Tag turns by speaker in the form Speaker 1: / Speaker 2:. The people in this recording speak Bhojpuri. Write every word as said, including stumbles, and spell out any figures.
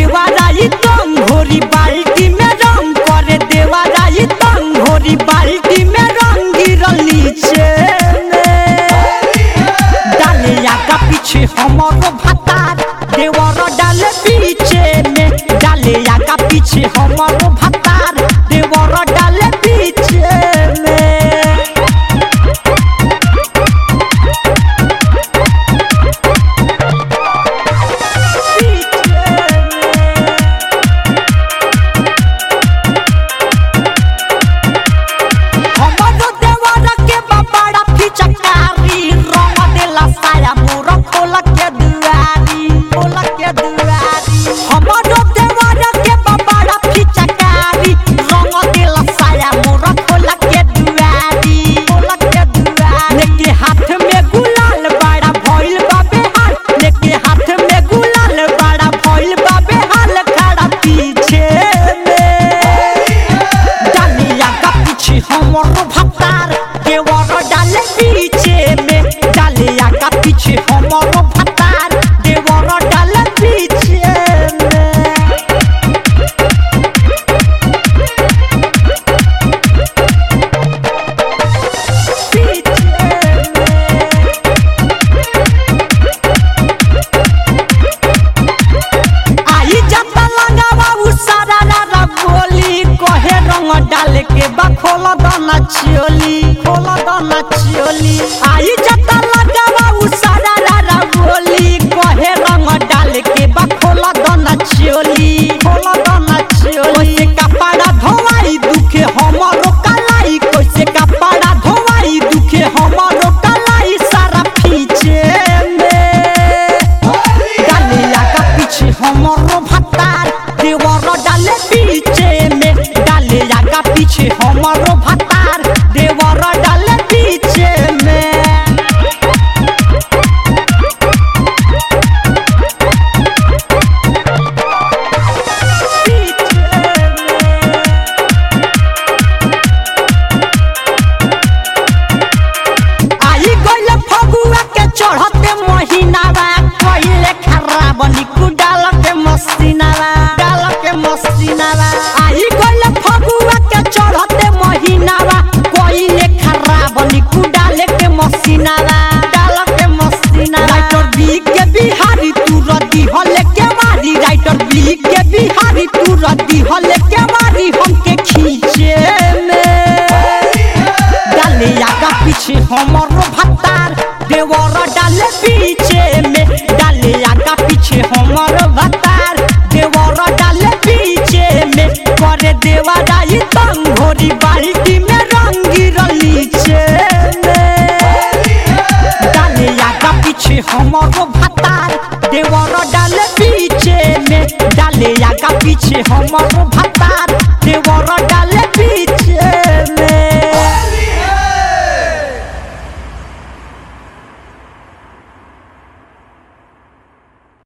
Speaker 1: देवाराई तंग घोरी बाल्टी में रंग करे देवाराई तंग घोरी बाल्टी में रंग गिरल नीचे में डाले आगा पीछे हमारो भतार देवर डाले पीछे में डाले आगा पीछे हमारो भतार देवर डाले पीछे में हमारो भतार देवर डाले पीछे में डाले आगा पीछे हमारो भतार देवर डाले पीछे में आई जाता लगावा उसारा रा गोली कहे रंग डाले के बा खोला दाना चियोली खोला दाना चियोली आई जता लगावा उसारा रा बोली कहे रंग डाल के बा खोला दाना चियोली खोला दाना चियोली कैसे कपड़ा धोवाई दुखे हमारो कलाई कैसे कपड़ा धोवाई दुखे हमारो कलाई सारा पीछे में डाले आगा पीछे हमारो भतार देवर डाले पीछे में डाले आगा पीछे हमारो भतार देवर डाले पीछे में आई गइल फगुआ के चढ़ते महीनावा कइले खराब निकु डाल के मस्तीनावा डाल के मस्तीनावा आई गइल फगुआ के चढ़ते महीनावा कइले खराब निकु डाल के मस्तीनावा डाल के मस्तीनावा राइटर बी के बिहारी तू रदी हले के मारी राइटर बी के बिहारी तू रदी हले के मारी हमके खींचे में डाले आगा पीछे हमारो भतार देवर डाले पीछे में डाले आगा पीछे हमारो भतार देवर डाले पीछे में करे देवाराई तंग घोरी बाल्टी में रंग गिरल नीचे में डाले आगा पीछे हमारो भतार देवर डाले पीछे में डाले आगा पीछे हमारो भतार